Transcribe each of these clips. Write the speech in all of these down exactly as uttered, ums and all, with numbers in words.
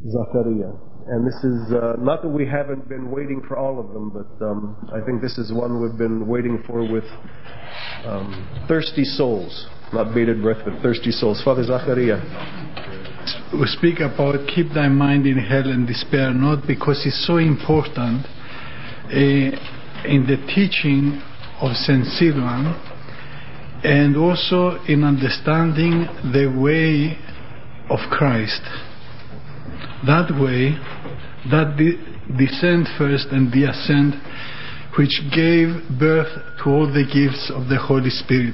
Zachariah. And this is, uh, not that we haven't been waiting for all of them, but um, I think this is one we've been waiting for with um, thirsty souls. Not bated breath, but thirsty souls. Father Zachariah. We speak about keep thy mind in hell and despair not, because it's so important uh, in the teaching of Saint Silouan, and also in understanding the way of Christ. That way, that the descent first and the ascent, which gave birth to all the gifts of the Holy Spirit.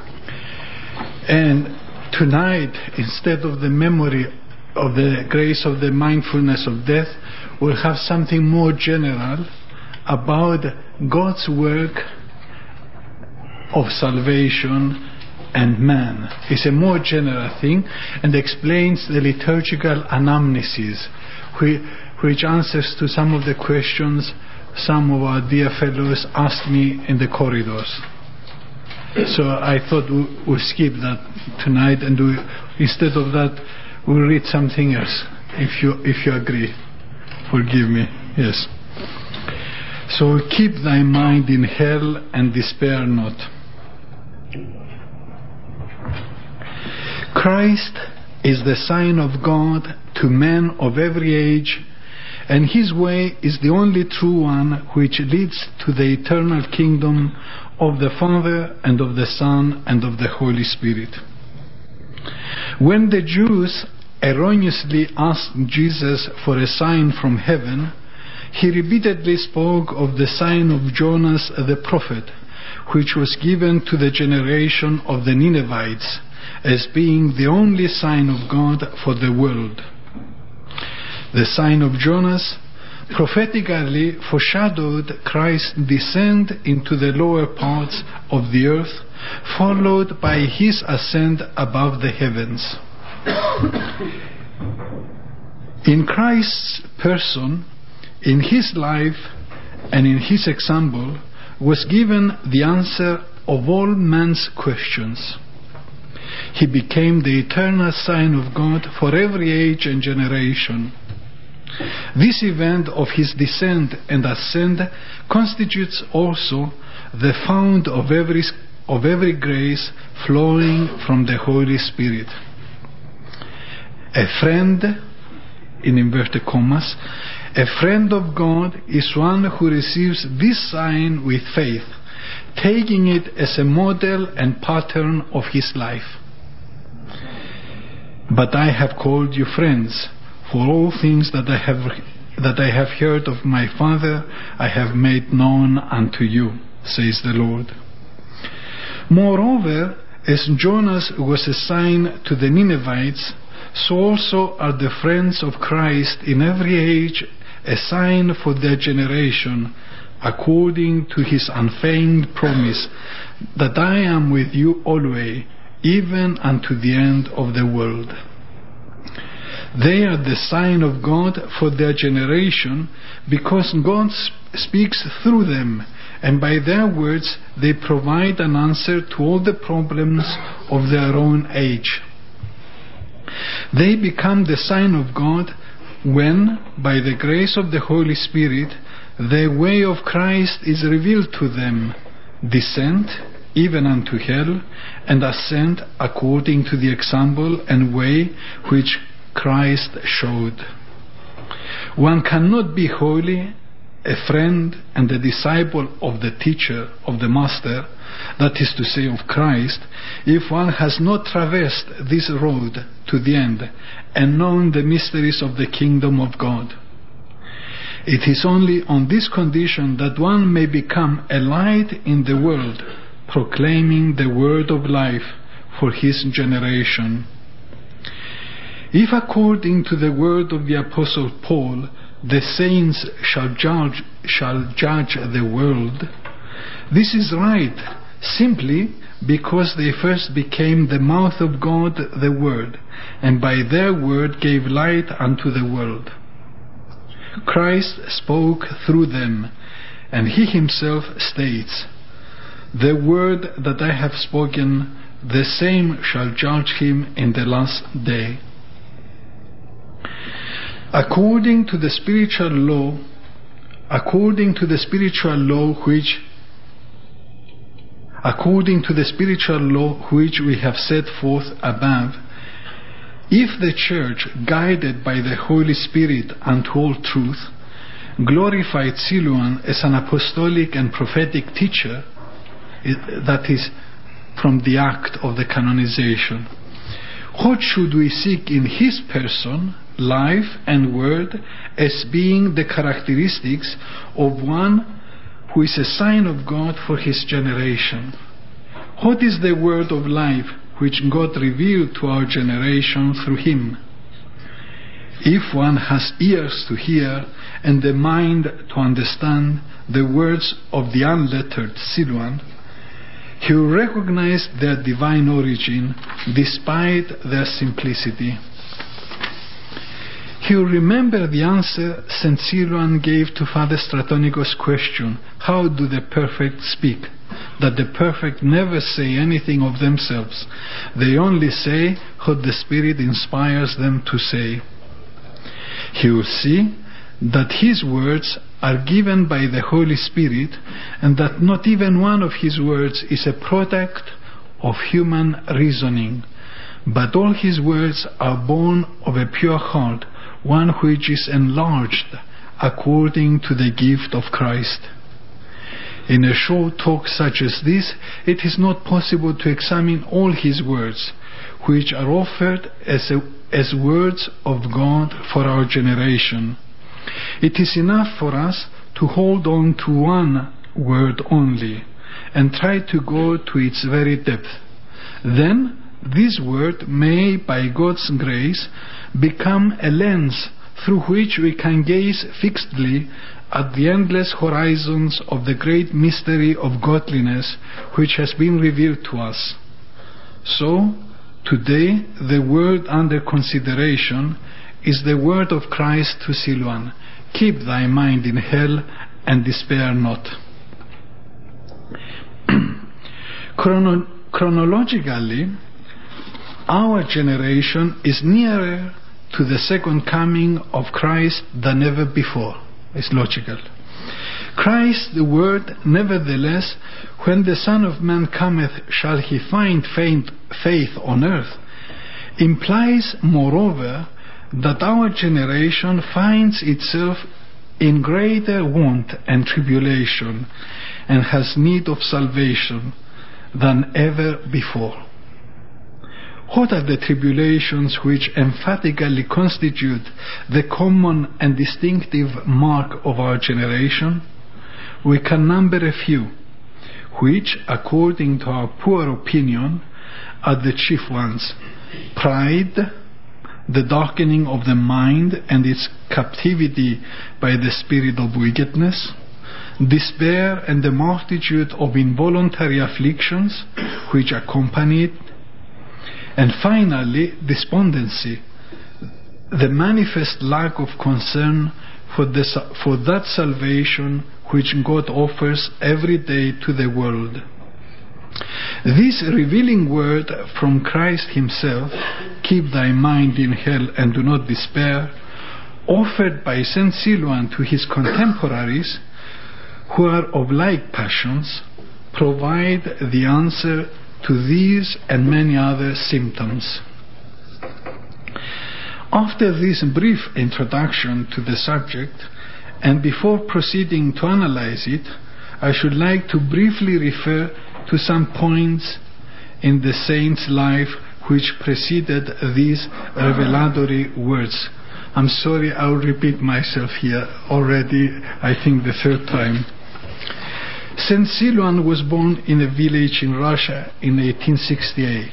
And tonight, instead of the memory of the grace of the mindfulness of death, we'll have something more general about God's work of salvation and man. It's a more general thing and explains the liturgical anamnesis, which, which answers to some of the questions some of our dear fellows asked me in the corridors. So I thought we'll skip that tonight, and we, instead of that we'll read something else, if you if you agree. Forgive me. Yes. So keep thy mind in hell and despair not. Christ is the sign of God to men of every age, and his way is the only true one which leads to the eternal kingdom of the Father and of the Son and of the Holy Spirit. When the Jews erroneously asked Jesus for a sign from heaven, he repeatedly spoke of the sign of Jonas the prophet, which was given to the generation of the Ninevites as being the only sign of God for the world. The sign of Jonas prophetically foreshadowed Christ's descent into the lower parts of the earth, followed by his ascent above the heavens. In Christ's person, in his life, and in his example, was given the answer of all man's questions. He became the eternal sign of God for every age and generation. This event of his descent and ascent constitutes also the fount of every, of every grace flowing from the Holy Spirit. A friend, in inverted commas, a friend of God is one who receives this sign with faith, taking it as a model and pattern of his life. But I have called you friends, for all things that I have that I have heard of my Father I have made known unto you, says the Lord. Moreover, as Jonas was a sign to the Ninevites, so also are the friends of Christ in every age a sign for their generation, according to his unfeigned promise that I am with you always, even unto the end of the world. They are the sign of God for their generation, because God speaks through them, and by their words they provide an answer to all the problems of their own age. They become the sign of God when, by the grace of the Holy Spirit, the way of Christ is revealed to them, descent even unto hell, and ascent according to the example and way which Christ showed. One cannot be holy, a friend and a disciple of the teacher, of the Master, that is to say of Christ, if one has not traversed this road to the end and known the mysteries of the kingdom of God. It is only on this condition that one may become a light in the world, proclaiming the word of life for his generation. If according to the word of the Apostle Paul, the saints shall judge, shall judge the world, this is right, simply because they first became the mouth of God, the Word, and by their word gave light unto the world. Christ spoke through them, and he himself states, "The word that I have spoken, the same shall judge him in the last day." According to the spiritual law, according to the spiritual law which according to the spiritual law which we have set forth above, if the Church, guided by the Holy Spirit unto all truth, glorified Siluan as an apostolic and prophetic teacher, that is, from the act of the canonization, what should we seek in his person, life, and word as being the characteristics of one who is a sign of God for his generation? What is the word of life which God revealed to our generation through him? If one has ears to hear and the mind to understand the words of the unlettered Siluan, he will recognize their divine origin despite their simplicity. He will remember the answer Saint Siluan gave to Father Stratonicos' question, how do the perfect speak? That the perfect never say anything of themselves. They only say what the Spirit inspires them to say. He will see that his words are given by the Holy Spirit, and that not even one of his words is a product of human reasoning, but all his words are born of a pure heart, one which is enlarged according to the gift of Christ. In a short talk such as this, it is not possible to examine all his words, which are offered as, a, as words of God for our generation. It is enough for us to hold on to one word only and try to go to its very depth. Then this word may, by God's grace, become a lens through which we can gaze fixedly at the endless horizons of the great mystery of godliness which has been revealed to us. So, today, the word under consideration is the word of Christ to Siluan. Keep thy mind in hell and despair not. Chrono- chronologically, our generation is nearer to the second coming of Christ than ever before. It's logical. Christ, the Word, nevertheless, when the Son of Man cometh, shall he find faith on earth, implies, moreover, that our generation finds itself in greater want and tribulation and has need of salvation than ever before. What are the tribulations which emphatically constitute the common and distinctive mark of our generation? We can number a few, which, according to our poor opinion, are the chief ones: pride, the darkening of the mind and its captivity by the spirit of wickedness; despair and the multitude of involuntary afflictions which accompany it; and finally, despondency, the manifest lack of concern for, the, for that salvation which God offers every day to the world. This revealing word from Christ himself, keep thy mind in hell and do not despair, offered by Saint Siluan to his contemporaries, who are of like passions, provide the answer to these and many other symptoms. After this brief introduction to the subject, and before proceeding to analyze it, I should like to briefly refer to some points in the saint's life which preceded these revelatory words. I'm sorry, I'll repeat myself here already, I think the third time. Saint Siluan was born in a village in Russia in eighteen sixty-eight.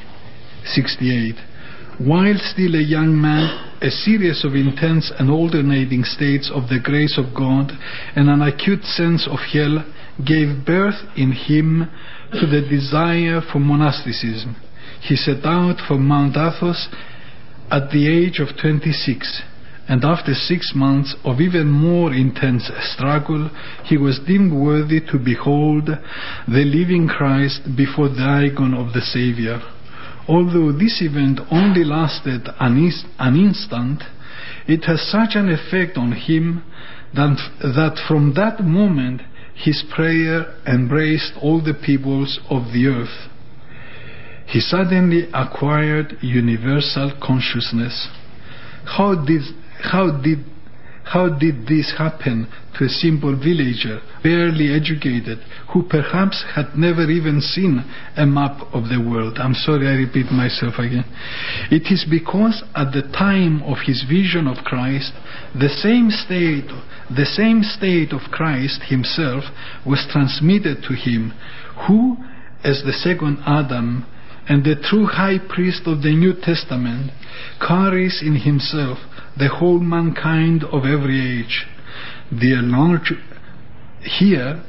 While still a young man, a series of intense and alternating states of the grace of God and an acute sense of hell gave birth in him to the desire for monasticism. He set out for Mount Athos at the age of twenty-six, and after six months of even more intense struggle, he was deemed worthy to behold the living Christ before the icon of the Savior. Although this event only lasted an, is- an instant, it has such an effect on him that, that from that moment his prayer embraced all the peoples of the earth. He suddenly acquired universal consciousness. How did, how did, how did this happen to a simple villager, barely educated, who perhaps had never even seen a map of the world? I'm sorry, I repeat myself again. It is because at the time of his vision of Christ, the same state, the same state of Christ himself was transmitted to him, who, as the second Adam and the true high priest of the New Testament, carries in himself the whole mankind of every age. The enlarged here,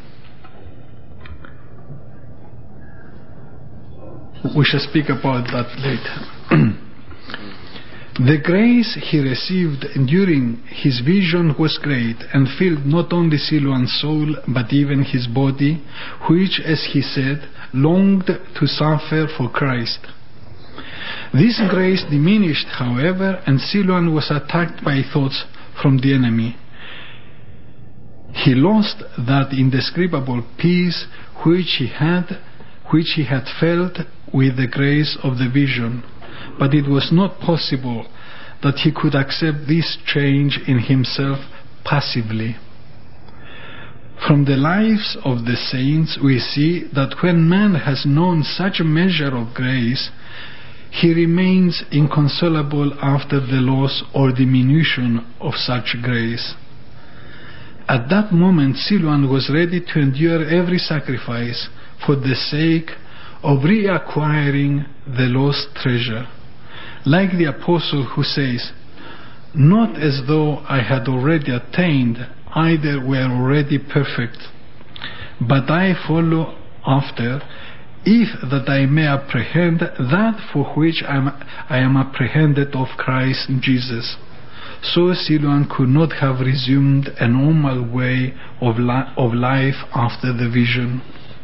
we shall speak about that later. The grace he received during his vision was great and filled not only Siluan's soul but even his body, which, as he said, longed to suffer for Christ. This grace diminished, however, and Siluan was attacked by thoughts from the enemy. He lost that indescribable peace which he had, which he had felt with the grace of the vision. But it was not possible that he could accept this change in himself passively. From the lives of the saints we see that when man has known such a measure of grace, he remains inconsolable after the loss or diminution of such grace. At that moment, Siluan was ready to endure every sacrifice for the sake of reacquiring the lost treasure. Like the apostle who says, "Not as though I had already attained, either were already perfect, but I follow after, if that I may apprehend that for which I am, I am apprehended of Christ Jesus." So Siluan could not have resumed a normal way of, li- of life after the vision.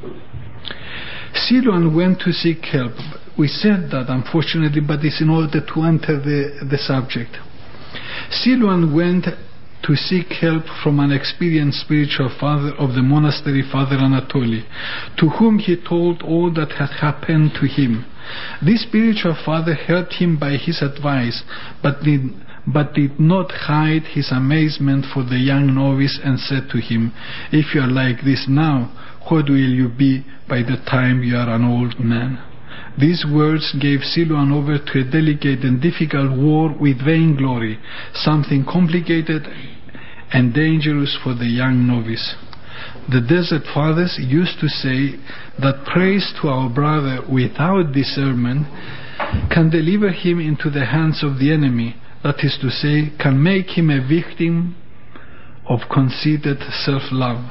Siluan went to seek help. We said that, unfortunately, but it's in order to enter the, the subject. Siluan went to seek help from an experienced spiritual father of the monastery, Father Anatoly, to whom he told all that had happened to him. This spiritual father helped him by his advice, but did, but did not hide his amazement for the young novice, and said to him, "If you are like this now, what will you be by the time you are an old man?" These words gave Siluan over to a delicate and difficult war with vainglory, something complicated and dangerous for the young novice. The desert fathers used to say that praise to our brother without discernment can deliver him into the hands of the enemy, that is to say, can make him a victim of conceited self-love.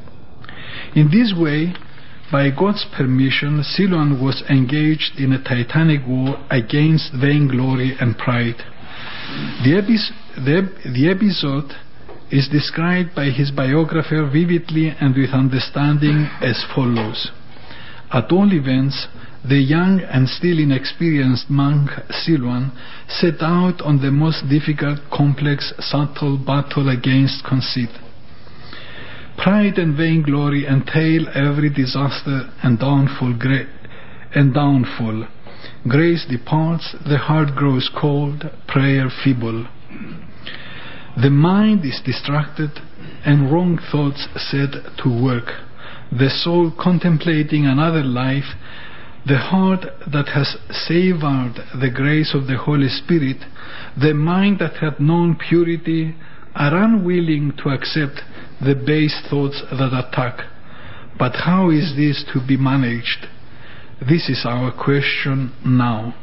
In this way, by God's permission, Siluan was engaged in a titanic war against vainglory and pride. The, epi- the, the episode is described by his biographer vividly and with understanding as follows. At all events, the young and still inexperienced monk Siluan set out on the most difficult, complex, subtle battle against conceit. Pride and vainglory entail every disaster and downfall. Gra- and downfall. Grace departs, the heart grows cold, prayer feeble. The mind is distracted and wrong thoughts set to work. The soul contemplating another life, the heart that has savored the grace of the Holy Spirit, the mind that had known purity, are unwilling to accept the base thoughts that attack. But how is this to be managed? This is our question now.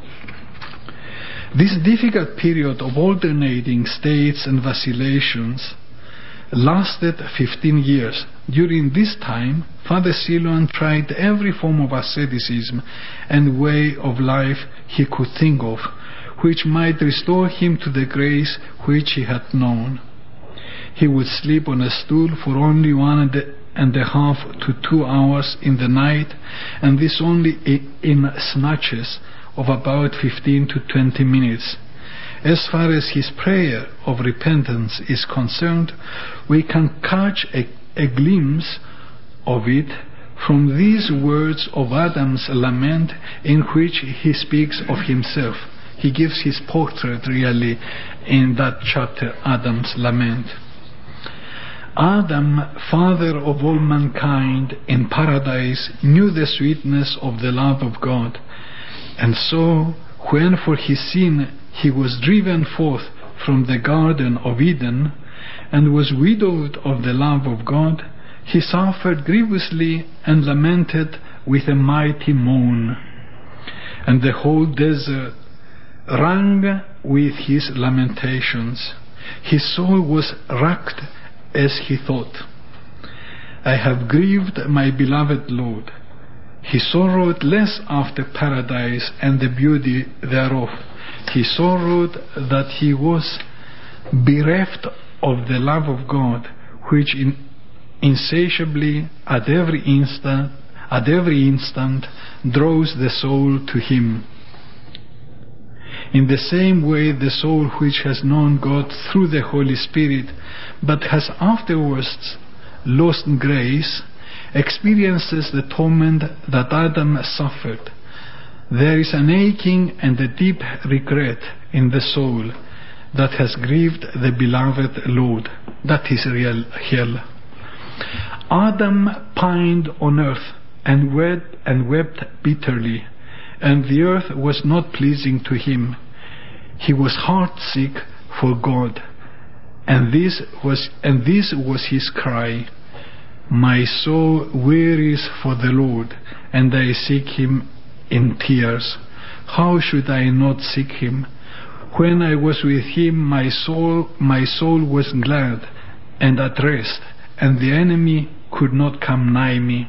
This difficult period of alternating states and vacillations lasted fifteen years. During this time, Father Siluan tried every form of asceticism and way of life he could think of, which might restore him to the grace which he had known. He would sleep on a stool for only one and a half to two hours in the night, and this only in snatches, of about fifteen to twenty minutes. As far as his prayer of repentance is concerned, we can catch a, a glimpse of it from these words of Adam's lament, in which he speaks of himself. He gives his portrait really in that chapter, Adam's lament. Adam, father of all mankind in paradise, knew the sweetness of the love of God. And so, when for his sin he was driven forth from the Garden of Eden and was widowed of the love of God, he suffered grievously and lamented with a mighty moan. And the whole desert rang with his lamentations. His soul was racked as he thought, I have grieved my beloved Lord. He sorrowed less after paradise and the beauty thereof. He sorrowed that he was bereft of the love of God, which in, insatiably at every instant, at every instant draws the soul to him. In the same way, the soul which has known God through the Holy Spirit, but has afterwards lost grace, experiences the torment that Adam suffered. There is an aching and a deep regret in the soul that has grieved the beloved Lord. That is real hell. Adam pined on earth and wept, and wept bitterly, and the earth was not pleasing to him. He was heartsick for God, and this was and this was his cry. My soul wearies for the Lord, and I seek him in tears. How should I not seek him? When I was with him, my soul my soul was glad and at rest, and the enemy could not come nigh me.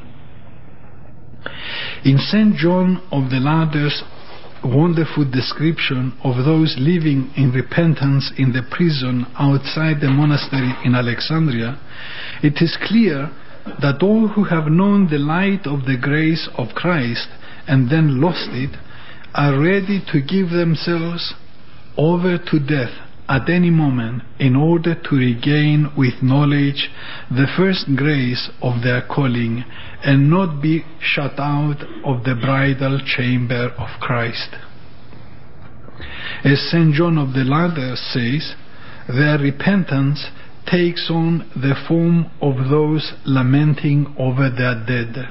In Saint John of the Ladder's wonderful description of those living in repentance in the prison outside the monastery in Alexandria, it is clear that all who have known the light of the grace of Christ and then lost it are ready to give themselves over to death at any moment in order to regain with knowledge the first grace of their calling and not be shut out of the bridal chamber of Christ. As Saint John of the Ladder says, their repentance takes on the form of those lamenting over their dead.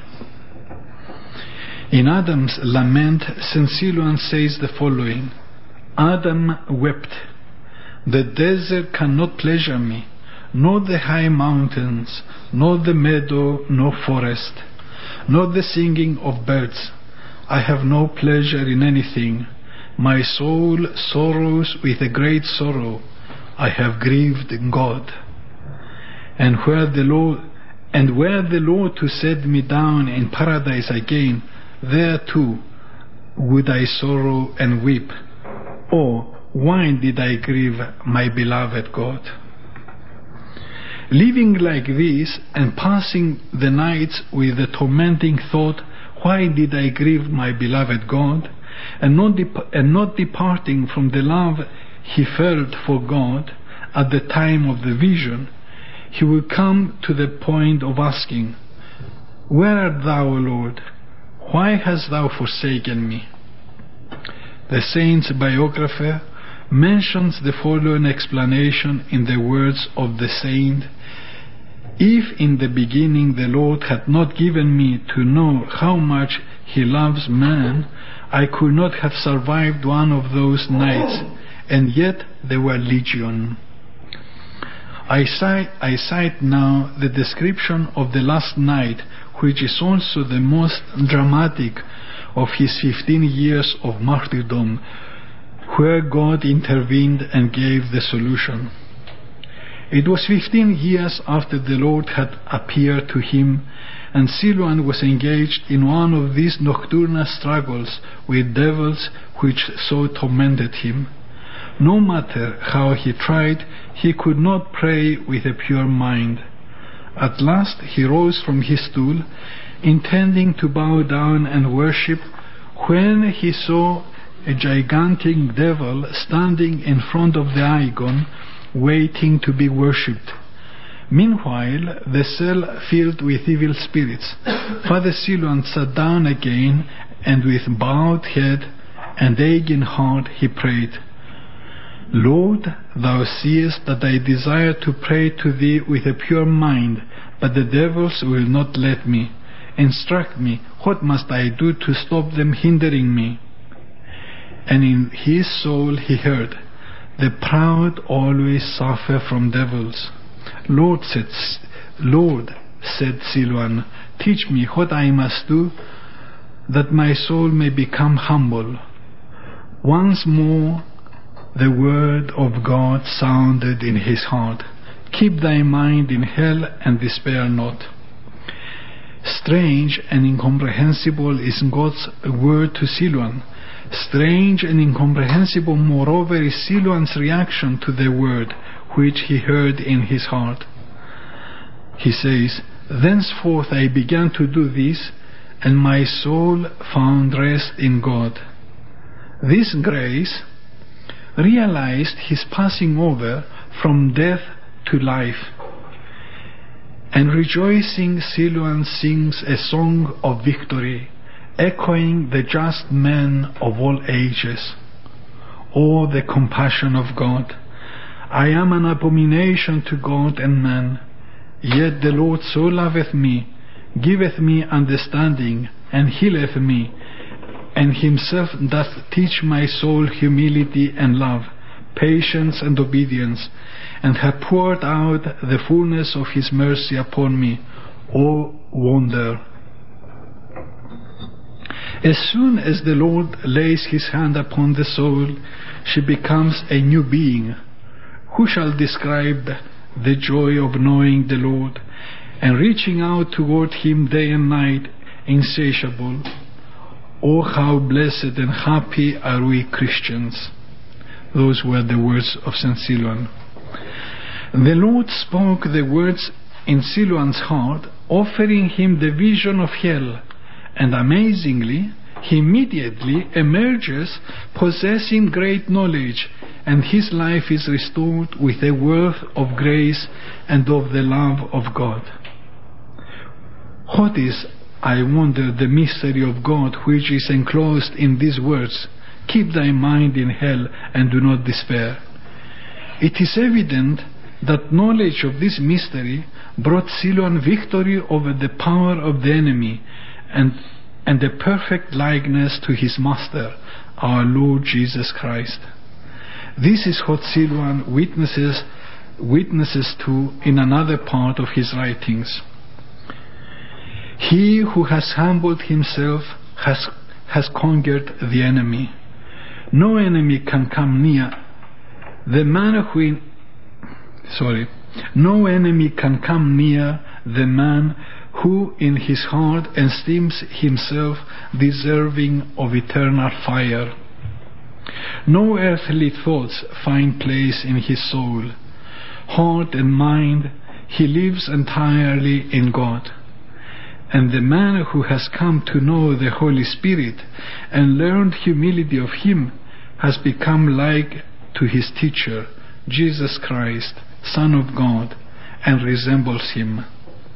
In Adam's lament, Saint Silouan says the following: Adam wept, the desert cannot pleasure me, nor the high mountains, nor the meadow, nor forest, nor the singing of birds. I have no pleasure in anything. My soul sorrows with a great sorrow. I have grieved God. And where the Lord, and were the Lord to set me down in paradise again, there too would I sorrow and weep. Oh, why did I grieve my beloved God? Living like this and passing the nights with the tormenting thought, why did I grieve my beloved God? And not, dep- and not departing from the love he felt for God at the time of the vision, he will come to the point of asking, Where art thou, Lord? Why hast thou forsaken me? The saint's biographer mentions the following explanation in the words of the saint: If in the beginning the Lord had not given me to know how much he loves man, I could not have survived one of those nights, and yet they were legion. I cite, I cite now the description of the last night, which is also the most dramatic of his fifteen years of martyrdom, where God intervened and gave the solution. It was fifteen years after the Lord had appeared to him, and Silouan was engaged in one of these nocturnal struggles with devils which so tormented him. No matter how he tried, he could not pray with a pure mind. At last he rose from his stool, intending to bow down and worship, when he saw a gigantic devil standing in front of the icon, waiting to be worshipped. Meanwhile, the cell filled with evil spirits. Father Silouan sat down again, and with bowed head and aching heart he prayed, Lord, thou seest that I desire to pray to thee with a pure mind, but the devils will not let me. Instruct me, what must I do to stop them hindering me? And in his soul he heard, the proud always suffer from devils. Lord, said, Lord, said Silouan, teach me what I must do that my soul may become humble. Once more the word of God sounded in his heart. Keep thy mind in hell and despair not. Strange and incomprehensible is God's word to Silouan. Strange and incomprehensible, moreover, is Silouan's reaction to the word which he heard in his heart. He says, thenceforth I began to do this, and my soul found rest in God. This grace realized his passing over from death to life. And rejoicing, Silouan sings a song of victory, echoing the just man of all ages. Oh, the compassion of God! I am an abomination to God and man, yet the Lord so loveth me, giveth me understanding, and healeth me, and himself doth teach my soul humility and love, patience and obedience, and hath poured out the fullness of his mercy upon me. O wonder! As soon as the Lord lays his hand upon the soul, she becomes a new being. Who shall describe the joy of knowing the Lord and reaching out toward him day and night, insatiable? Oh, how blessed and happy are we Christians! Those were the words of Saint Silouan. The Lord spoke the words in Silouan's heart, offering him the vision of hell, and amazingly, he immediately emerges possessing great knowledge, and his life is restored with a worth of grace and of the love of God. What is, I wonder, the mystery of God which is enclosed in these words, keep thy mind in hell and do not despair? It is evident that knowledge of this mystery brought Silouan victory over the power of the enemy and, and a perfect likeness to his Master, our Lord Jesus Christ. This is what Silouan witnesses, witnesses to in another part of his writings. He who has humbled himself has, has conquered the enemy. No enemy can come near. The man who in, sorry, no enemy can come near the man who in his heart esteems himself deserving of eternal fire. No earthly thoughts find place in his soul. Heart and mind, he lives entirely in God. And the man who has come to know the Holy Spirit and learned humility of him has become like to his teacher, Jesus Christ, Son of God, and resembles him.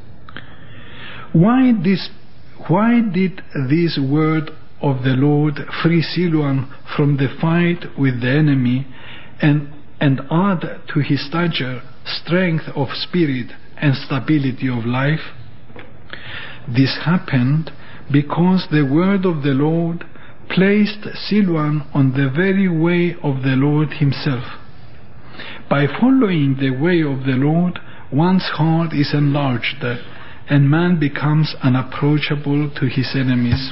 Why this, why did this word of the Lord free Silouan from the fight with the enemy and, and add to his stature strength of spirit and stability of life? This happened because the word of the Lord placed Silouan on the very way of the Lord himself. By following the way of the Lord, one's heart is enlarged, and man becomes unapproachable to his enemies.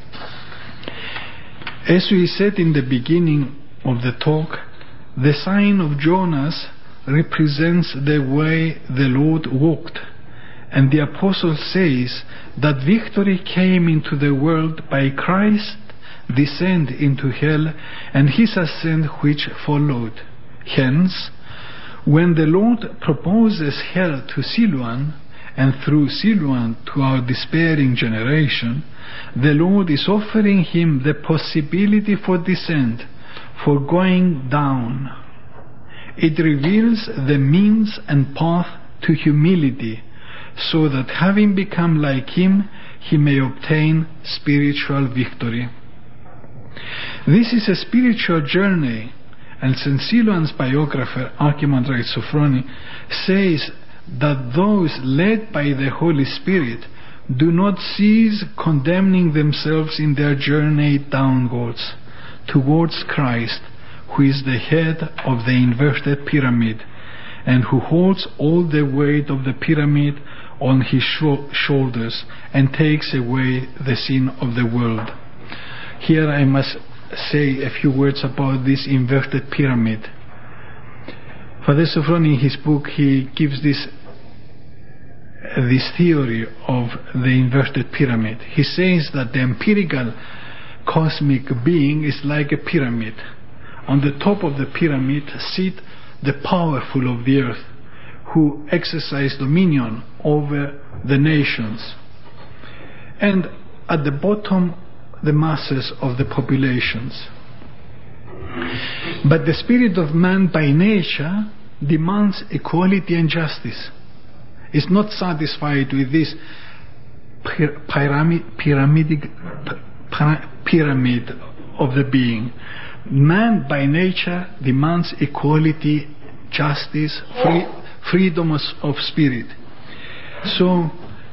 As we said in the beginning of the talk, the sign of Jonas represents the way the Lord walked, and the apostle says that victory came into the world by Christ's descent into hell and his ascent which followed. Hence, when the Lord proposes hell to Silouan and through Siluan to our despairing generation, the Lord is offering him the possibility for descent, for going down. It reveals the means and path to humility, so that having become like him, he may obtain spiritual victory. This is a spiritual journey, and Saint Siluan's biographer, Archimandrite Sophroni, says that those led by the Holy Spirit do not cease condemning themselves in their journey downwards, towards Christ, who is the head of the inverted pyramid, and who holds all the weight of the pyramid on his sho- shoulders and takes away the sin of the world. Here I must say a few words about this inverted pyramid. Father Sophroni, in his book, he gives this this theory of the inverted pyramid. He says that the empirical cosmic being is like a pyramid. On the top of the pyramid sit the powerful of the earth, who exercise dominion over the nations, and at the bottom the masses of the populations. But the spirit of man by nature demands equality and justice. Is not satisfied with this pyramid, pyramidic, pyramid of the being. Man by nature demands equality, justice, free, freedom of spirit. So,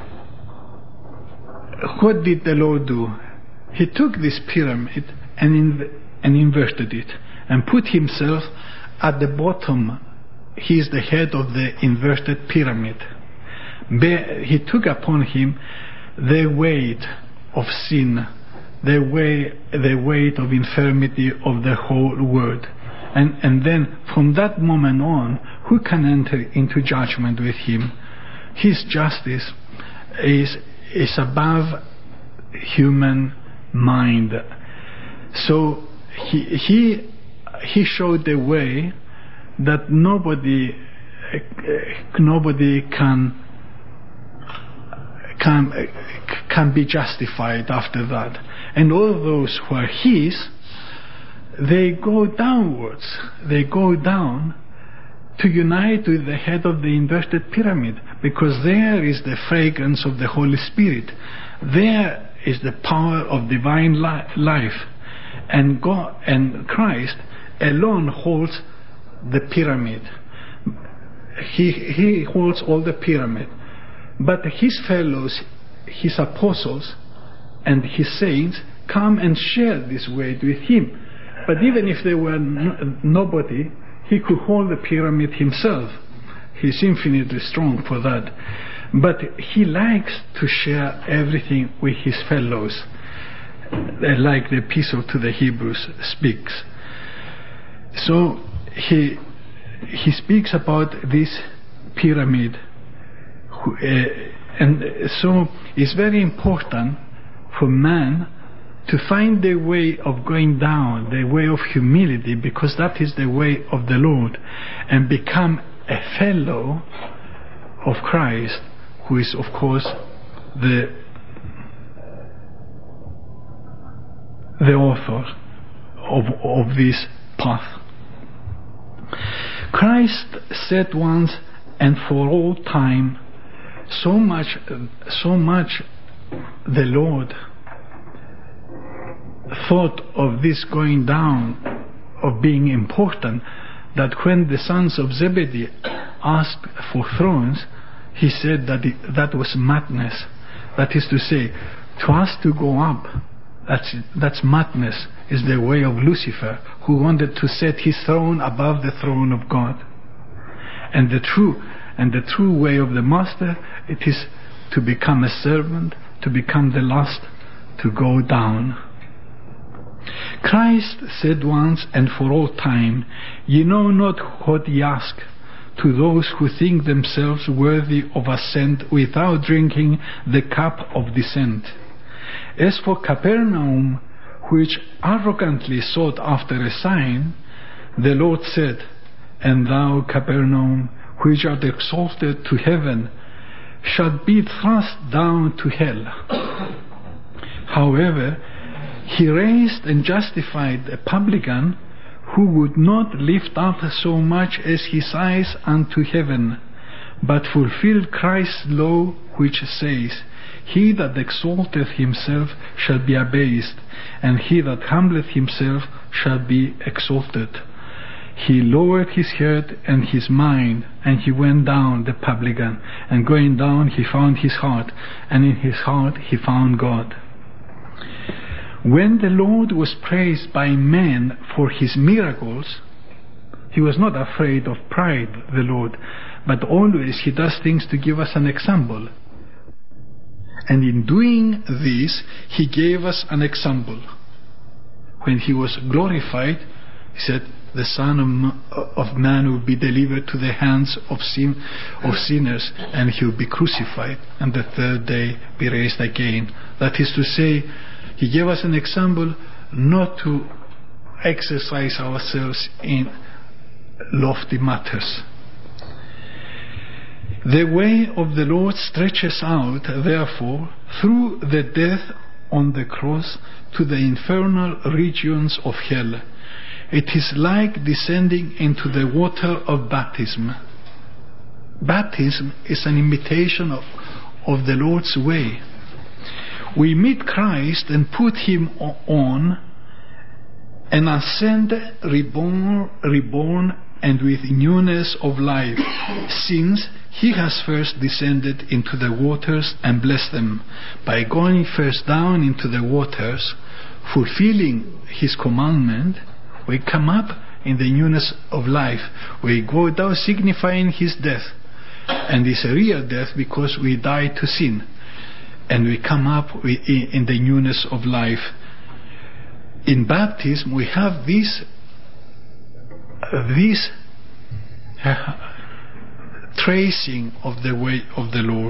what did the Lord do? He took this pyramid and, in, and inverted it and put himself at the bottom. He is the head of the inverted pyramid. He took upon him the weight of sin, the, way, the weight of infirmity of the whole world. And, and then from that moment on, who can enter into judgment with him? His justice is, is above human mind. So he, he, he showed the way that nobody, nobody can Can, can be justified after that. And all those who are his, they go downwards. They go down to unite with the head of the inverted pyramid, because there is the fragrance of the Holy Spirit. There is the power of divine li- life. And God and Christ alone holds the pyramid. He, he holds all the pyramid. But his fellows, his apostles, and his saints come and share this weight with him. But even if there were no, nobody, he could hold the pyramid himself. He's infinitely strong for that. But he likes to share everything with his fellows, like the epistle to the Hebrews speaks. So he, he speaks about this pyramid. Uh, and so it's very important for man to find the way of going down, the way of humility, because that is the way of the Lord, and become a fellow of Christ, who is of course the the author of, of this path. Christ said once and for all time, so much, so much the Lord thought of this going down, of being important, that when the sons of Zebedee asked for thrones, he said that it, that was madness. That is to say, to ask to go up, that's, that's madness, is the way of Lucifer, who wanted to set his throne above the throne of God. And the true and the true way of the Master, it is to become a servant, to become the last, to go down. Christ said once and for all time, "Ye know not what ye ask," to those who think themselves worthy of ascent without drinking the cup of descent. As for Capernaum, which arrogantly sought after a sign, the Lord said, "And thou, Capernaum, which art exalted to heaven, shall be thrust down to hell. However, he raised and justified a publican who would not lift up so much as his eyes unto heaven, but fulfilled Christ's law, which says, He that exalteth himself shall be abased, and he that humbleth himself shall be exalted. He lowered his head and his mind, and he went down, the publican, and going down he found his heart, and in his heart he found God. When the Lord was praised by men for his miracles, he was not afraid of pride, the Lord, but always he does things to give us an example. And in doing this, he gave us an example. When he was glorified, he said, the Son of, of Man will be delivered to the hands of, sin, of sinners, and he will be crucified, and the third day be raised again. That is to say, he gave us an example not to exercise ourselves in lofty matters. The way of the Lord stretches out, therefore, through the death on the cross to the infernal regions of hell. It is like descending into the water of baptism. Baptism is an imitation of, of the Lord's way. We meet Christ and put him on and ascend reborn, reborn and with newness of life, since he has first descended into the waters and blessed them. By going first down into the waters, fulfilling his commandment, we come up in the newness of life. We go down signifying his death, and it's a real death because we die to sin, and we come up in the newness of life. In baptism we have this this uh, tracing of the way of the Lord.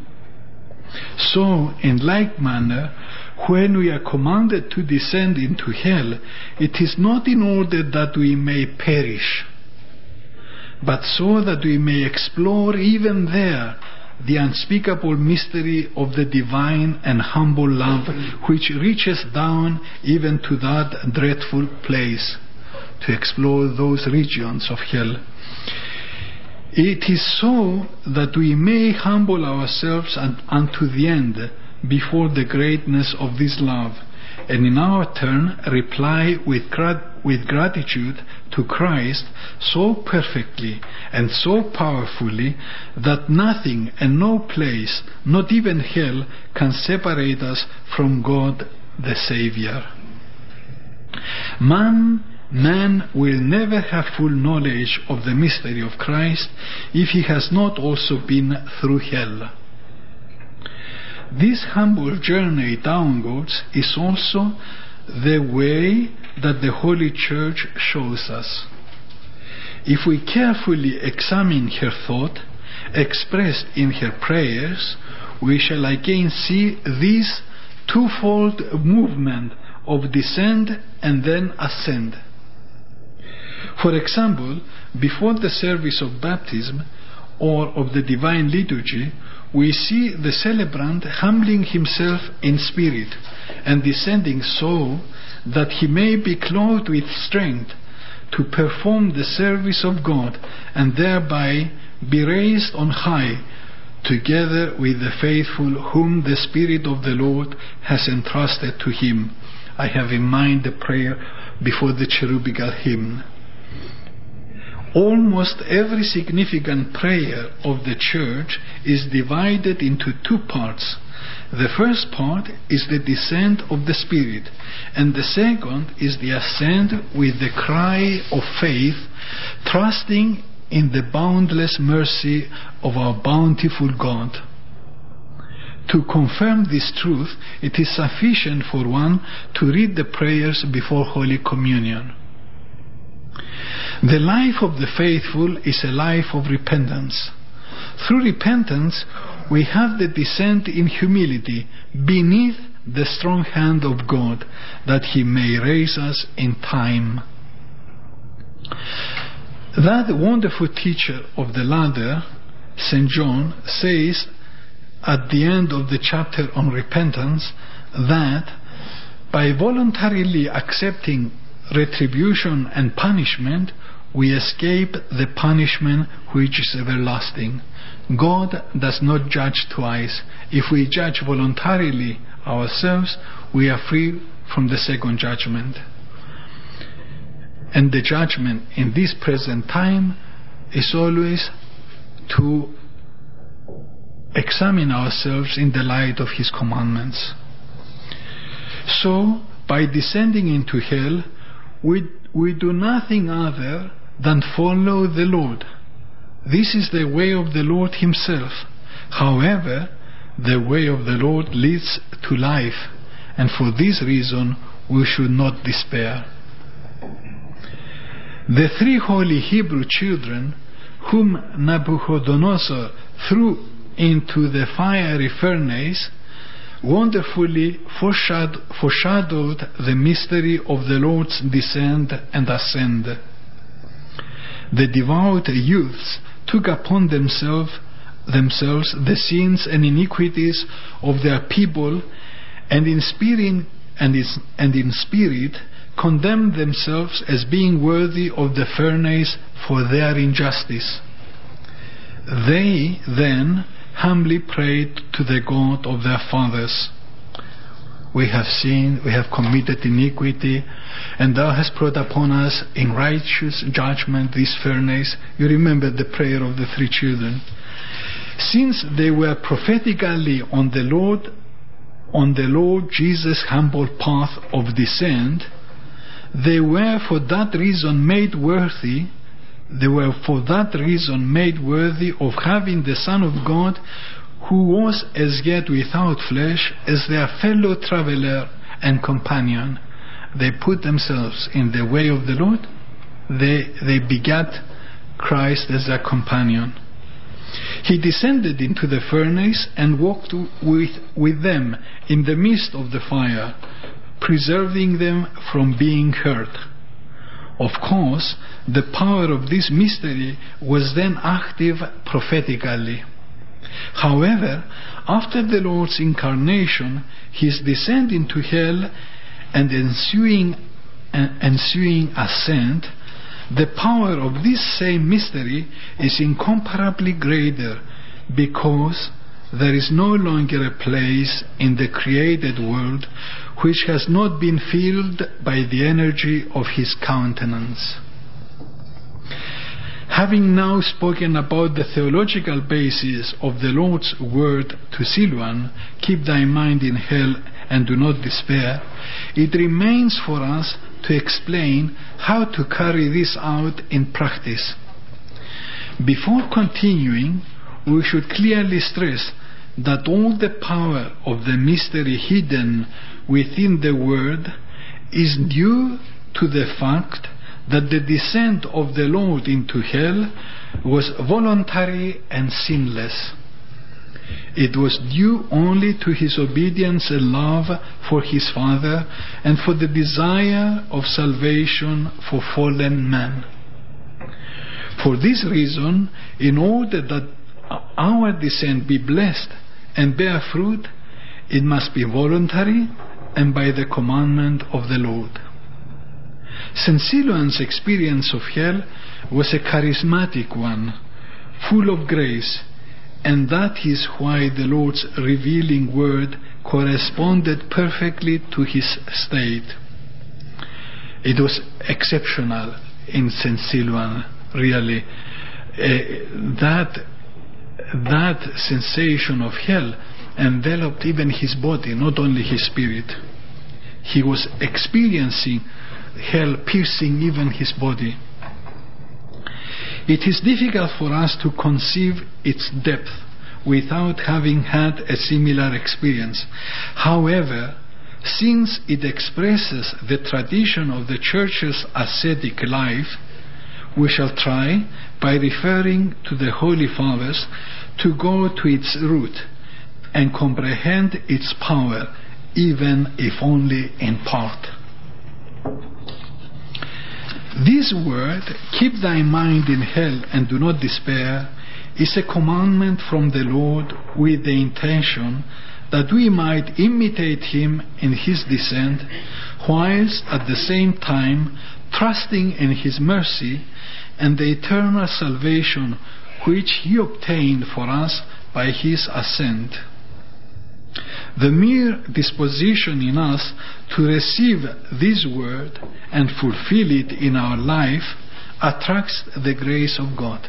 So in like manner, when we are commanded to descend into hell, it is not in order that we may perish, but so that we may explore even there the unspeakable mystery of the divine and humble love which reaches down even to that dreadful place, to explore those regions of hell. It is so that we may humble ourselves unto the end before the greatness of this love, and in our turn reply with, grat- with gratitude to Christ so perfectly and so powerfully that nothing and no place, not even hell, can separate us from God the Savior. Man Man will never have full knowledge of the mystery of Christ if he has not also been through hell. This humble journey downwards is also the way that the Holy Church shows us. If we carefully examine her thought, expressed in her prayers, we shall again see this twofold movement of descent and then ascend. For example, before the service of baptism or of the divine liturgy, we see the celebrant humbling himself in spirit and descending so that he may be clothed with strength to perform the service of God and thereby be raised on high together with the faithful whom the Spirit of the Lord has entrusted to him. I have in mind the prayer before the cherubical hymn. Almost every significant prayer of the Church is divided into two parts. The first part is the descent of the Spirit, and the second is the ascent with the cry of faith, trusting in the boundless mercy of our bountiful God. To confirm this truth, it is sufficient for one to read the prayers before Holy Communion. The life of the faithful is a life of repentance. Through repentance, we have the descent in humility beneath the strong hand of God, that he may raise us in time. That wonderful teacher of the ladder, Saint John, says at the end of the chapter on repentance that by voluntarily accepting retribution and punishment, we escape the punishment which is everlasting. God does not judge twice. If we judge voluntarily ourselves, we are free from the second judgment. And the judgment in this present time is always to examine ourselves in the light of His commandments. So, by descending into hell, we, we do nothing other than follow the Lord. This is the way of the Lord Himself. However, the way of the Lord leads to life, and for this reason we should not despair. The three holy Hebrew children whom Nabuchodonosor threw into the fiery furnace wonderfully foreshadowed the mystery of the Lord's descent and ascent. The devout youths took upon themselves themselves the sins and iniquities of their people, and in spirit and, is, and in spirit condemned themselves as being worthy of the furnace for their injustice. They then humbly prayed to the God of their fathers. We have sinned, we have committed iniquity, and Thou hast brought upon us in righteous judgment this furnace. You remember the prayer of the three children. Since they were prophetically on the Lord, on the Lord Jesus' humble path of descent, they were for that reason made worthy They were for that reason made worthy of having the Son of God, who was as yet without flesh, as their fellow traveler and companion. They put themselves in the way of the Lord. They, they begat Christ as their companion. He descended into the furnace and walked with, with them in the midst of the fire, preserving them from being hurt. Of course, the power of this mystery was then active prophetically. However, after the Lord's incarnation, His descent into hell and ensuing, uh, ensuing ascent, the power of this same mystery is incomparably greater, because there is no longer a place in the created world which has not been filled by the energy of His countenance. Having now spoken about the theological basis of the Lord's word to Siluan, keep thy mind in hell and do not despair, it remains for us to explain how to carry this out in practice. Before continuing, we should clearly stress that all the power of the mystery hidden within the Word is due to the fact that the descent of the Lord into hell was voluntary and sinless. It was due only to His obedience and love for His Father and for the desire of salvation for fallen man. For this reason, in order that our descent be blessed and bear fruit, it must be voluntary and by the commandment of the Lord. Saint Siluan's experience of hell was a charismatic one, full of grace, and that is why the Lord's revealing word corresponded perfectly to his state. It was exceptional in Saint Siluan, really. Uh, that, that sensation of hell enveloped even his body, not only his spirit. He was experiencing hell piercing even his body. It is difficult for us to conceive its depth without having had a similar experience. However, since it expresses the tradition of the Church's ascetic life, we shall try, by referring to the Holy Fathers, to go to its root and comprehend its power, even if only in part. This word, keep thy mind in hell and do not despair, is a commandment from the Lord with the intention that we might imitate him in his descent, whilst at the same time trusting in his mercy and the eternal salvation which he obtained for us by his ascent. The mere disposition in us to receive this word and fulfill it in our life attracts the grace of God.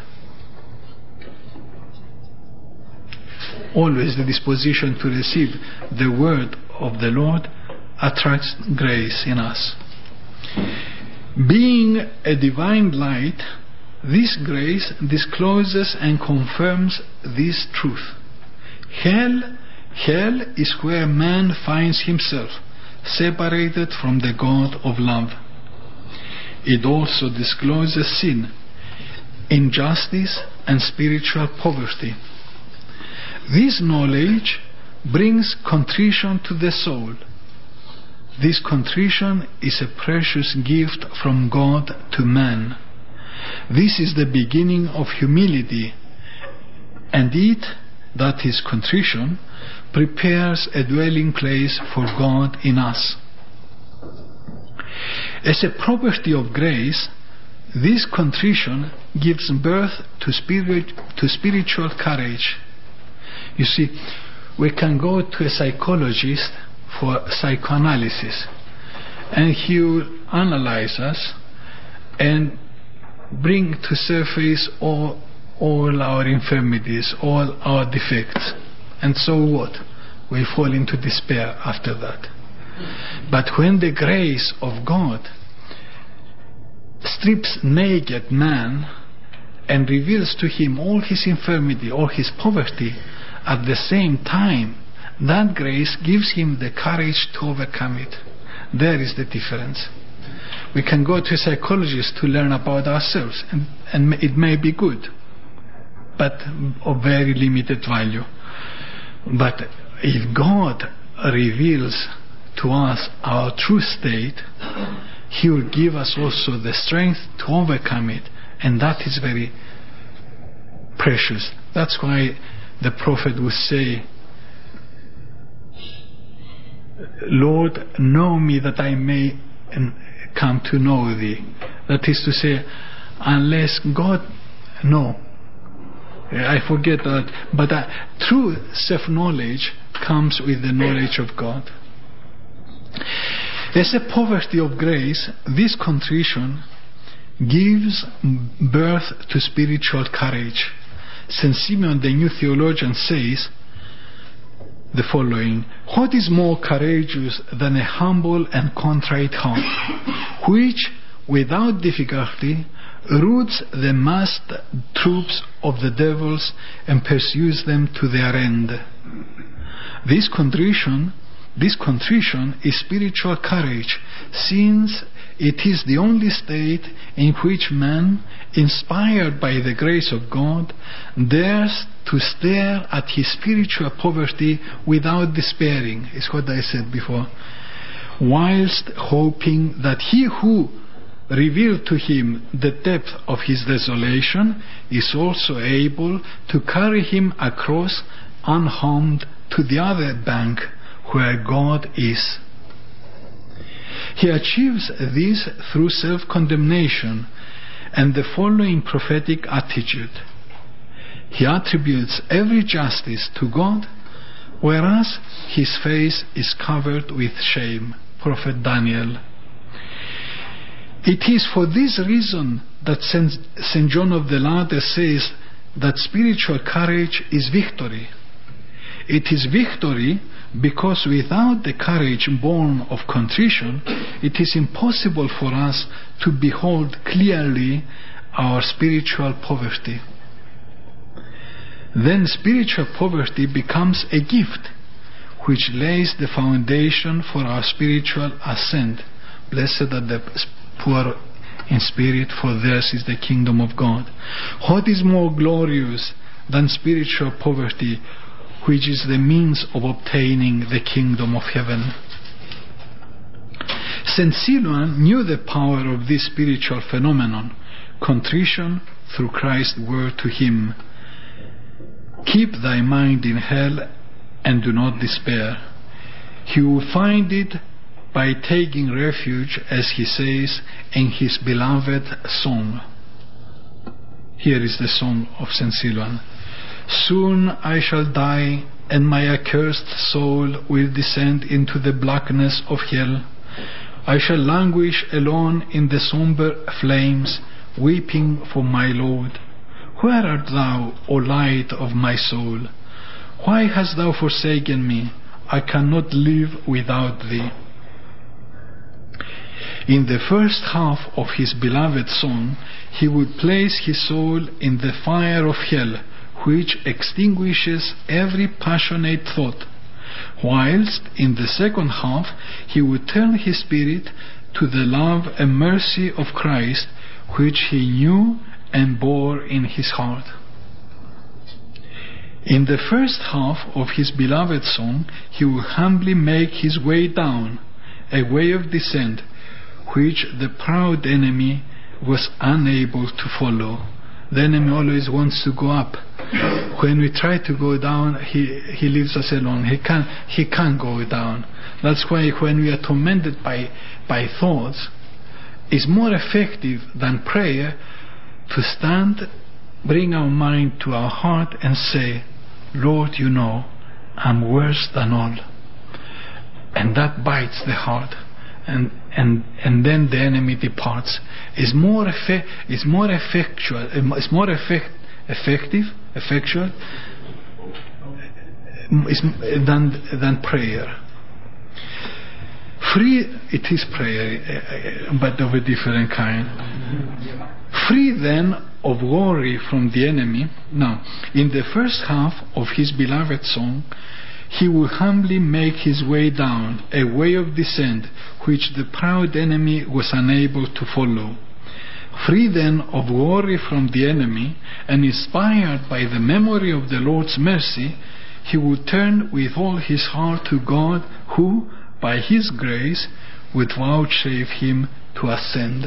Always the disposition to receive the word of the Lord attracts grace in us. Being a divine light, this grace discloses and confirms this truth. Hell, hell is where man finds himself separated from the God of love. It also discloses sin, injustice, and spiritual poverty. This knowledge brings contrition to the soul. This contrition is a precious gift from God to man. This is the beginning of humility, and it, that is contrition, prepares a dwelling place for God in us. As a property of grace, this contrition gives birth to spirit, to spiritual courage. You see, we can go to a psychologist for psychoanalysis, and he will analyze us and bring to surface all, all our infirmities, all our defects. And so what? We fall into despair after that. But when the grace of God strips naked man and reveals to him all his infirmity, all his poverty, at the same time, that grace gives him the courage to overcome it. There is the difference. We can go to a psychologist to learn about ourselves, and, and it may be good, but of very limited value. But if God reveals to us our true state, he will give us also the strength to overcome it, and that is very precious. That's why the prophet would say, Lord, know me that I may come to know thee. That is to say, unless God, no, I forget that, but uh, true self-knowledge comes with the knowledge of God. As a poverty of grace, this contrition gives birth to spiritual courage. Saint Simeon, the new theologian, says the following: what is more courageous than a humble and contrite heart, which, without difficulty, roots the massed troops of the devils and pursues them to their end? This contrition, this contrition is spiritual courage, since it is the only state in which man, inspired by the grace of God, dares to stare at his spiritual poverty without despairing, is what I said before, whilst hoping that he who revealed to him the depth of his desolation is also able to carry him across unharmed to the other bank where God is. He achieves this through self-condemnation and the following prophetic attitude. He attributes every justice to God, whereas his face is covered with shame. Prophet Daniel. It is for this reason that Saint John of the Ladder says that spiritual courage is victory. It is victory because without the courage born of contrition, it is impossible for us to behold clearly our spiritual poverty. Then spiritual poverty becomes a gift which lays the foundation for our spiritual ascent. Blessed are the poor in spirit, for theirs is the kingdom of God. What is more glorious than spiritual poverty, which is the means of obtaining the kingdom of heaven? Saint Siluan knew the power of this spiritual phenomenon, contrition through Christ's word to him. Keep thy mind in hell and do not despair. He will find it by taking refuge, as he says in his beloved song. Here is the song of Saint Siluan. Soon I shall die, and my accursed soul will descend into the blackness of hell. I shall languish alone in the somber flames, weeping for my Lord. Where art thou, O light of my soul? Why hast thou forsaken me? I cannot live without thee. In the first half of his beloved song, he would place his soul in the fire of hell, which extinguishes every passionate thought, whilst in the second half he would turn his spirit to the love and mercy of Christ, which he knew and bore in his heart. In the first half of his beloved song, he would humbly make his way down, a way of descent, which the proud enemy was unable to follow. The enemy always wants to go up. When we try to go down, he, he leaves us alone. He can't, he can't go down. That's why when we are tormented by, by thoughts, it's more effective than prayer to stand, bring our mind to our heart and say, Lord, you know, I'm worse than all. And that bites the heart. And, and, and then the enemy departs. It's more, effe- it's more effectual, it's more effect, effective, effectual it's, than, than prayer. Free, it is prayer, but of a different kind. Free then of worry from the enemy. Now, in the first half of his beloved song, he will humbly make his way down, a way of descent, which the proud enemy was unable to follow. Free then of worry from the enemy, and inspired by the memory of the Lord's mercy, he would turn with all his heart to God, who, by his grace, would vouchsafe him to ascend.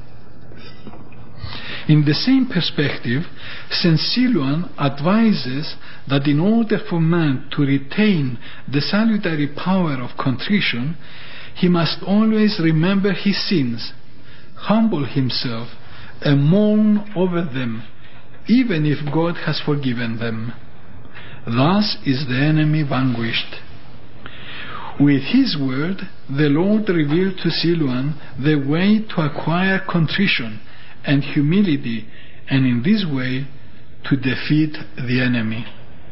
In the same perspective, Saint Siluan advises that in order for man to retain the salutary power of contrition, he must always remember his sins, humble himself, and mourn over them, even if God has forgiven them. Thus is the enemy vanquished. With his word, the Lord revealed to Siluan the way to acquire contrition and humility, and in this way to defeat the enemy.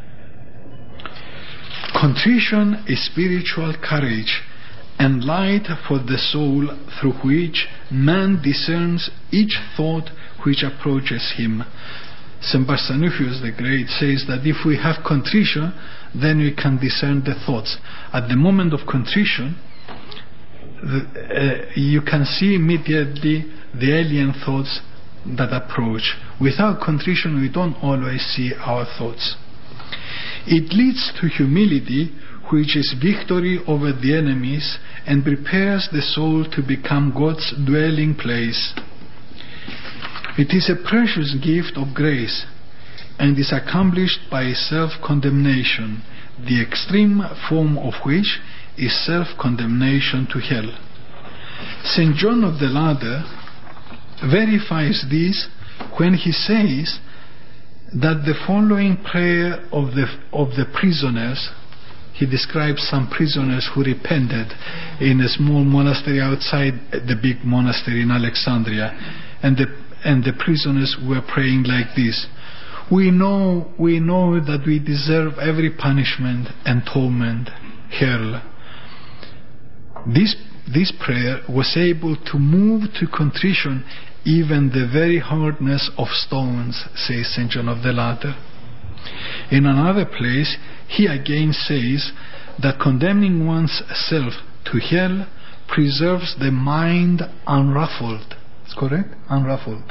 Contrition is spiritual courage and light for the soul, through which man discerns each thought which approaches him. Saint Barsanuphius the Great says that if we have contrition, then we can discern the thoughts. At the moment of contrition, the, uh, you can see immediately the alien thoughts that approach. Without contrition, we don't always see our thoughts. It leads to humility, which is victory over the enemies, and prepares the soul to become God's dwelling place. It is a precious gift of grace, and is accomplished by self-condemnation, the extreme form of which is self-condemnation to hell. Saint John of the Ladder verifies this when he says that the following prayer of the, of the prisoners, he describes some prisoners who repented in a small monastery outside the big monastery in Alexandria, and the, and the prisoners were praying like this: We know, we know that we deserve every punishment and torment, hell. This, this prayer was able to move to contrition even the very hardness of stones, says Saint John of the Ladder. In another place, he again says that condemning one's self to hell preserves the mind unruffled. Is correct? Unruffled.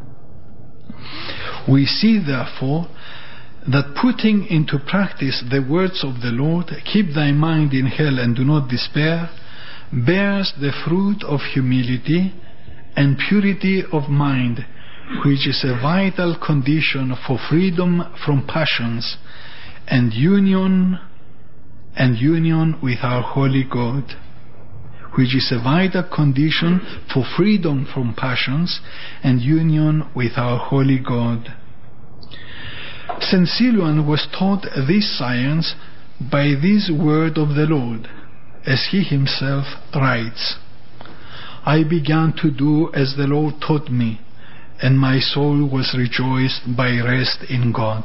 We see, therefore, that putting into practice the words of the Lord, keep thy mind in hell and do not despair, bears the fruit of humility and purity of mind, which is a vital condition for freedom from passions and union and union with our holy God, which is a vital condition for freedom from passions and union with our holy God. Saint Siluan was taught this science by this word of the Lord, as he himself writes, I began to do as the Lord taught me, and my soul was rejoiced by rest in God.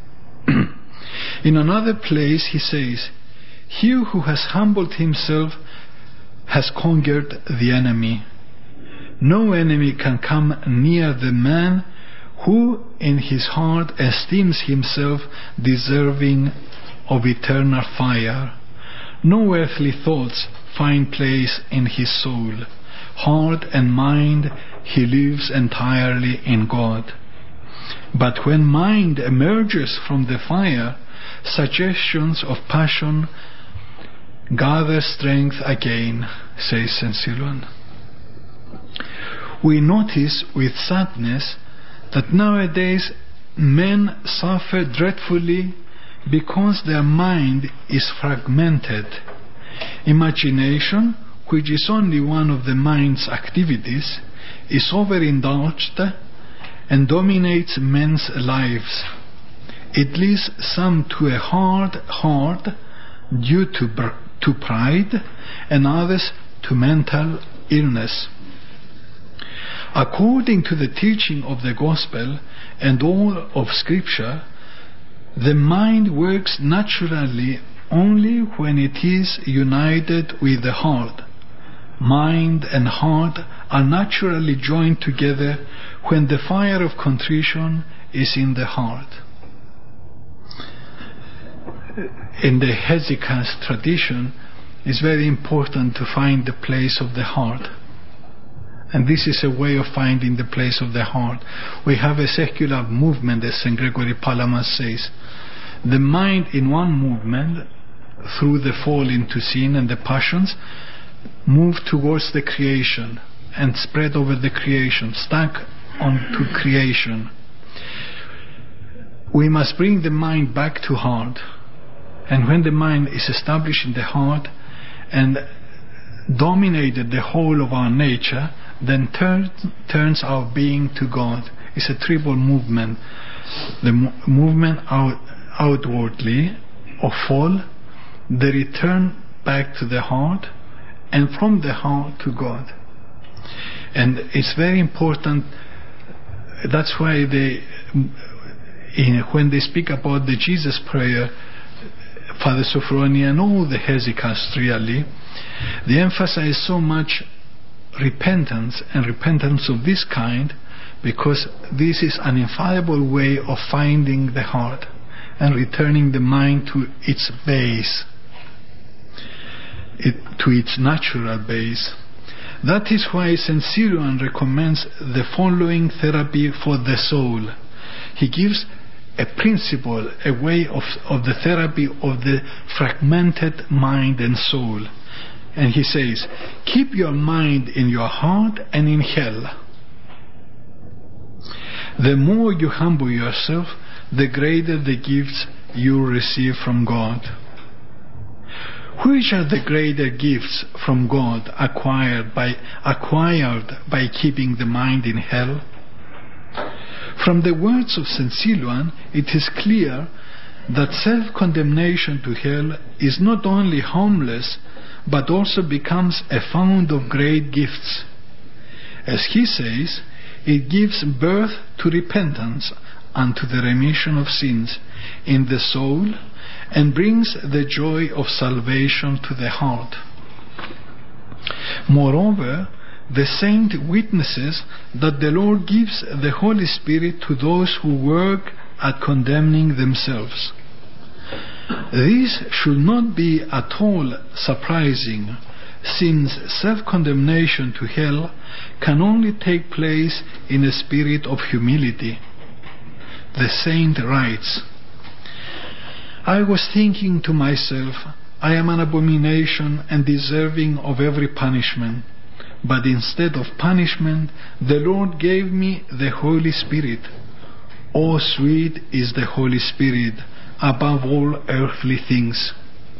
In another place he says, he who has humbled himself has conquered the enemy. No enemy can come near the man who in his heart esteems himself deserving of eternal fire. No earthly thoughts find place in his soul. Heart and mind, he lives entirely in God. But when mind emerges from the fire, suggestions of passion gather strength again, says Saint Siluan. We notice with sadness that nowadays men suffer dreadfully because their mind is fragmented. Imagination, which is only one of the mind's activities, is overindulged and dominates men's lives. It leads some to a hard heart due to, to pride, and others to mental illness. According to the teaching of the Gospel and all of Scripture, the mind works naturally only when it is united with the heart. Mind and heart are naturally joined together when the fire of contrition is in the heart. In the Hesychast tradition, it's very important to find the place of the heart. And this is a way of finding the place of the heart. We have a secular movement, as Saint Gregory Palamas says. The mind in one movement, through the fall into sin and the passions, move towards the creation and spread over the creation, stuck onto creation. We must bring the mind back to heart. And when the mind is established in the heart and dominated the whole of our nature, then turn, turns our being to God. It's a triple movement. The mo- movement out, outwardly of fall, the return back to the heart, and from the heart to God. And it's very important. That's why they, in, when they speak about the Jesus prayer, Father Sophronia and all the hesychasts really, they emphasize so much repentance and repentance of this kind, because this is an infallible way of finding the heart and returning the mind to its base, it, to its natural base. That is why Saint Siluan recommends the following therapy for the soul. He gives a principle, a way of, of the therapy of the fragmented mind and soul. And he says, keep your mind in your heart and in hell. The more you humble yourself, the greater the gifts you receive from God. Which are the greater gifts from God acquired by, acquired by keeping the mind in hell? From the words of Saint Siluan, it is clear that self-condemnation to hell is not only harmless, but also becomes a fount of great gifts. As he says, it gives birth to repentance unto the remission of sins in the soul, and brings the joy of salvation to the heart. Moreover, the saint witnesses that the Lord gives the Holy Spirit to those who work at condemning themselves. This should not be at all surprising, since self-condemnation to hell can only take place in a spirit of humility. The saint writes, I was thinking to myself, I am an abomination and deserving of every punishment. But instead of punishment, the Lord gave me the Holy Spirit. Oh, sweet is the Holy Spirit above all earthly things.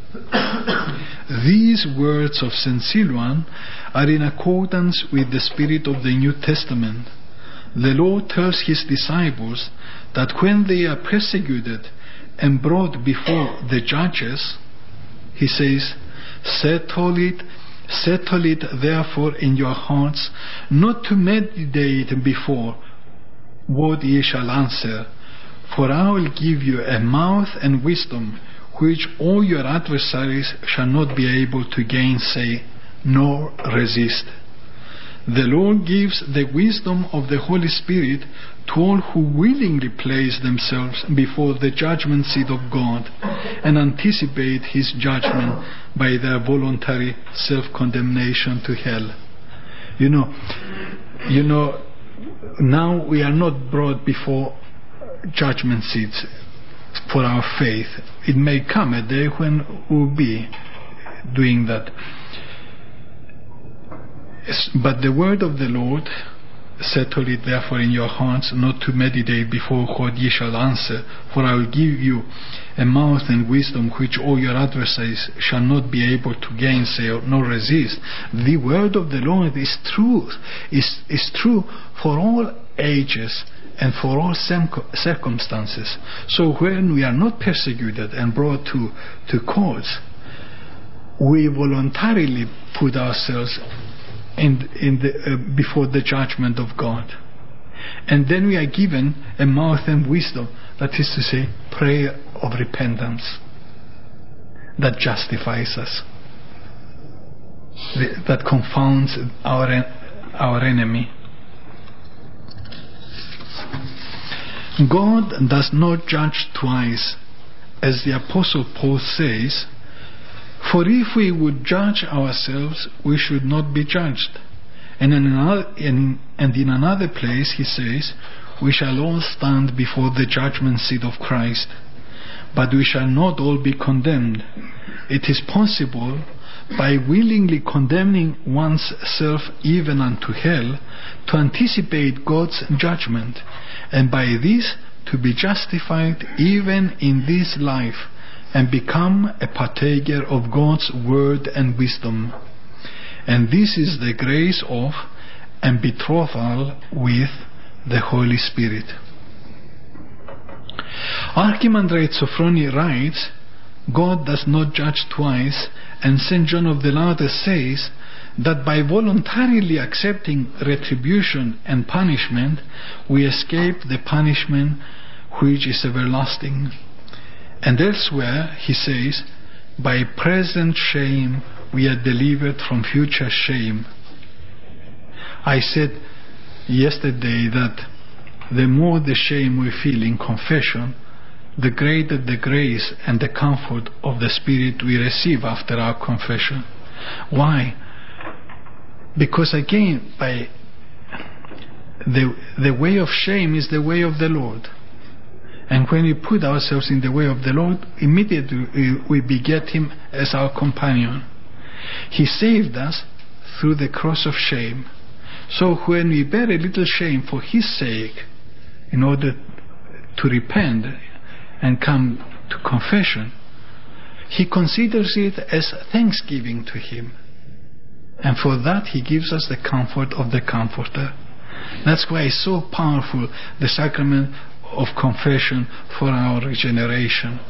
These words of Saint Silouan are in accordance with the spirit of the New Testament. The Lord tells his disciples that when they are persecuted and brought before the judges, he says, settle it, settle it therefore in your hearts, not to meditate before what ye shall answer, for I will give you a mouth and wisdom which all your adversaries shall not be able to gainsay nor resist. The Lord gives the wisdom of the Holy Spirit to all who willingly place themselves before the judgment seat of God and anticipate His judgment by their voluntary self-condemnation to hell. You know, you know, now we are not brought before judgment seats for our faith. It may come a day when we'll be doing that. But the word of the Lord, settle it therefore in your hearts, not to meditate before what ye shall answer, for I will give you a mouth and wisdom which all your adversaries shall not be able to gainsay nor resist. The word of the Lord is truth, is, is true for all ages and for all circumstances. So when we are not persecuted and brought to, to courts, we voluntarily put ourselves in, in the, uh, before the judgment of God. And then we are given a mouth and wisdom, that is to say, prayer of repentance, that justifies us, that confounds our, our enemy. God does not judge twice, as the Apostle Paul says, for if we would judge ourselves, we should not be judged. And in another, in, and in another place he says, we shall all stand before the judgment seat of Christ, but we shall not all be condemned. It is possible, by willingly condemning one's self even unto hell, to anticipate God's judgment, and by this to be justified even in this life, and become a partaker of God's word and wisdom. And this is the grace of and betrothal with the Holy Spirit. Archimandrite Sophrony writes, God does not judge twice, and Saint John of the Lauder says that by voluntarily accepting retribution and punishment, we escape the punishment which is everlasting. And elsewhere he says, by present shame we are delivered from future shame. I said yesterday that the more the shame we feel in confession, the greater the grace and the comfort of the Spirit we receive after our confession. Why? Because again, by the, the way of shame is the way of the Lord. And when we put ourselves in the way of the Lord, immediately we beget Him as our companion. He saved us through the cross of shame. So when we bear a little shame for His sake, in order to repent and come to confession, He considers it as thanksgiving to Him. And for that He gives us the comfort of the Comforter. That's why it's so powerful, the sacrament of confession for our regeneration.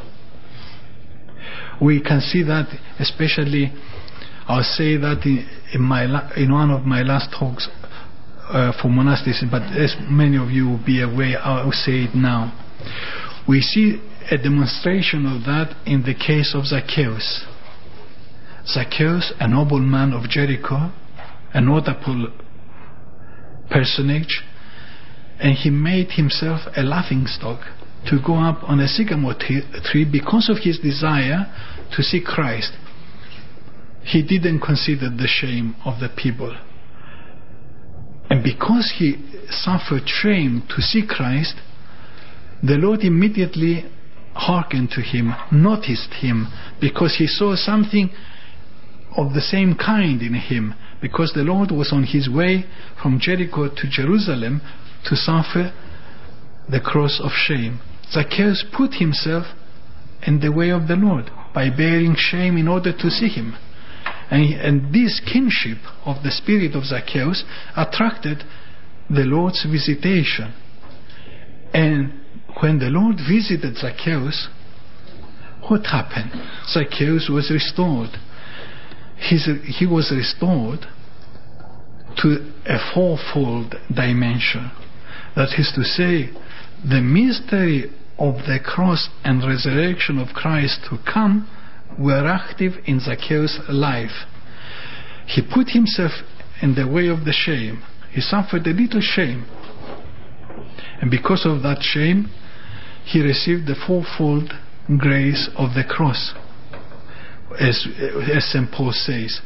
We can see that, especially, I'll say that in, in, my, in one of my last talks uh, for monasticism, but as many of you will be aware, I'll say it now. We see a demonstration of that in the case of Zacchaeus. Zacchaeus, a nobleman of Jericho, a notable personage, and he made himself a laughingstock to go up on a sycamore tree because of his desire to see Christ. He didn't consider the shame of the people. And because he suffered shame to see Christ, the Lord immediately hearkened to him, noticed him, because he saw something of the same kind in him, because the Lord was on his way from Jericho to Jerusalem to suffer the cross of shame. Zacchaeus put himself in the way of the Lord by bearing shame in order to see him. And, and this kinship of the spirit of Zacchaeus attracted the Lord's visitation. And when the Lord visited Zacchaeus, what happened? Zacchaeus was restored. He's, he was restored to a fourfold dimension. That is to say, the mystery of the cross and resurrection of Christ to come were active in Zacchaeus' life. He put himself in the way of the shame. He suffered a little shame. And because of that shame, he received the fourfold grace of the cross. As, as Saint Paul says,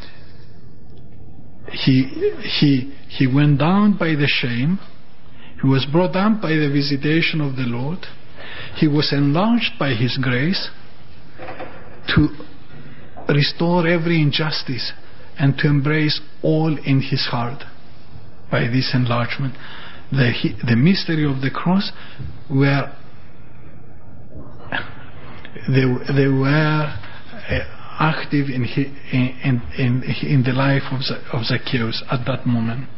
he, he, he went down by the shame. He was brought up by the visitation of the Lord. He was enlarged by His grace to restore every injustice and to embrace all in His heart by this enlargement. The, the mystery of the cross were they, they were active in, in, in, in the life of, of Zacchaeus at that moment.